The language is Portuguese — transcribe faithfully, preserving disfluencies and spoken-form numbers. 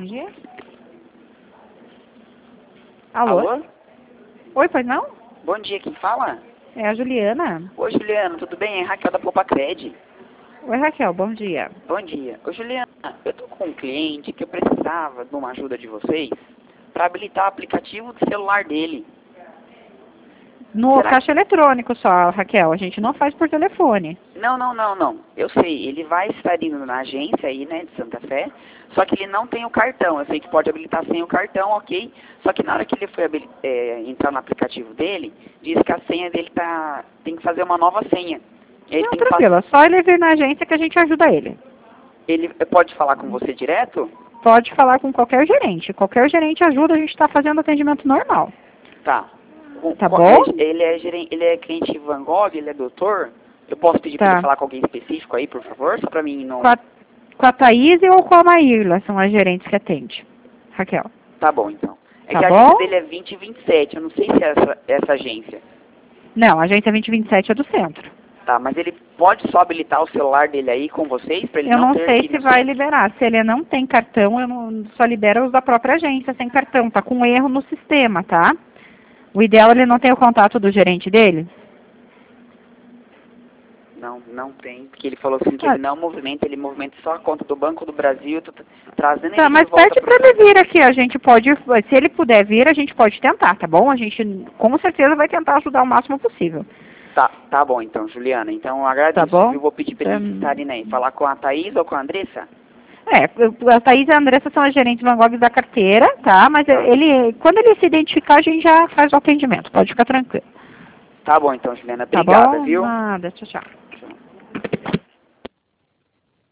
bom dia. Alô? Alô? Oi, pois não? Bom dia, quem fala? É a Juliana. Oi, Juliana, tudo bem? É Raquel da Popacred. Oi, Raquel, bom dia. Bom dia. Ô, Juliana, eu tô com um cliente que eu precisava de uma ajuda de vocês para habilitar o aplicativo do celular dele. No Será caixa eletrônico só, Raquel, a gente não faz por telefone. Não, não, não, não. Eu sei, ele vai estar indo na agência aí, né, de Santa Fé, só que ele não tem o cartão. Eu sei que pode habilitar sem o cartão, ok? Só que na hora que ele foi é, entrar no aplicativo dele, diz que a senha dele tá... tem que fazer uma nova senha. Ele Não, tem que tranquilo, é passar... só ele vir na agência que a gente ajuda ele. Ele pode falar com você direto? Pode falar com qualquer gerente. Qualquer gerente ajuda, a gente está fazendo atendimento normal. Tá. O- Tá qual- bom? é- Ele é, gerente, ele é cliente Van Gogh, ele é doutor? Eu posso pedir Tá. para ele falar com alguém específico aí, por favor? Só para mim não... Com a, com a Thaís ou com a Maíra, são as gerentes que atende. Raquel. Tá bom, então. É Tá que a bom? agência dele é vinte e vinte e sete, eu não sei se é essa, essa agência. Não, a agência vinte e vinte e sete é do centro. Tá, mas ele pode só habilitar o celular dele aí com vocês, para ele Eu não, não ter sei que ir se no vai centro? liberar. Se ele não tem cartão, eu não, só libera os da própria agência sem cartão. Tá com erro no sistema, tá? O ideal é ele não ter o contato do gerente dele. Não, não tem, porque ele falou assim que Ah. ele não movimenta, ele movimenta só a conta do Banco do Brasil, eu tô t- trazendo Tá, ele mas de volta pede pro... pra ele vir aqui. A gente pode, se ele puder vir, a gente pode tentar, tá bom? A gente com certeza vai tentar ajudar o máximo possível. Tá, tá bom então, Juliana. Então eu agradeço. Tá bom? Eu vou pedir para eles Hum. estarem aí. Falar com a Thaís ou com a Andressa? É, a Thaís e a Andressa são as gerentes Van Gogh da carteira, tá? Mas ele, quando ele se identificar, a gente já faz o atendimento. Pode ficar tranquilo. Tá bom então, Juliana. Tá Obrigada, bom? viu? Nada, tchau, tchau.